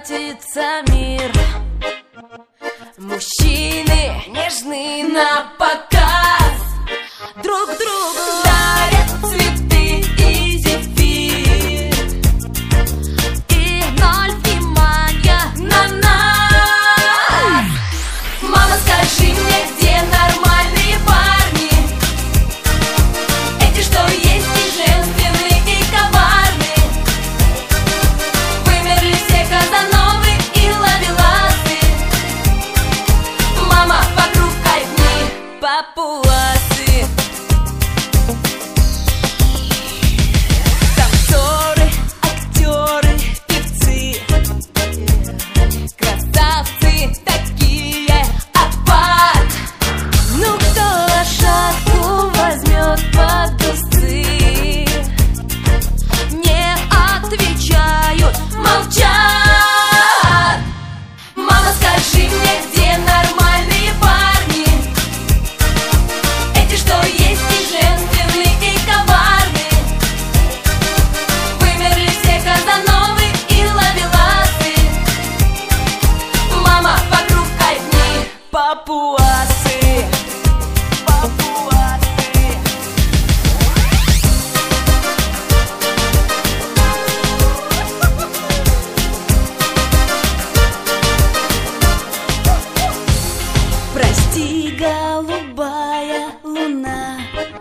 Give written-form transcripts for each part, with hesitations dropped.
катится мир. Мужчины нежны на показ, друг другу дарят цветы и зефир, и ноль внимания на нас. Мама, скажи мне, где нормальные парни? Эти, что есть и женственные, и коварные. Вымерли все Казановы и Ловеласы. Мама, вокруг одни папуасы. Танцоры, актеры, певцы, красавцы такие, апат. Ну кто лошадку возьмет под усы? Не отвечают, молчат. Мама, скажи мне, где нормальные парни? Эти, что есть и женственные, и коварные. Вымерли все Казановы и Ловеласы. Мама, вокруг одни папуасы. Папуасы. Прости, голубая луна,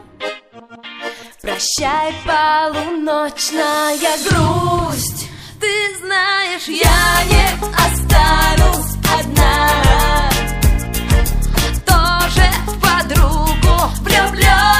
прощай, полуночная грусть. Ты знаешь, я не останусь одна, тоже в подругу влюблен.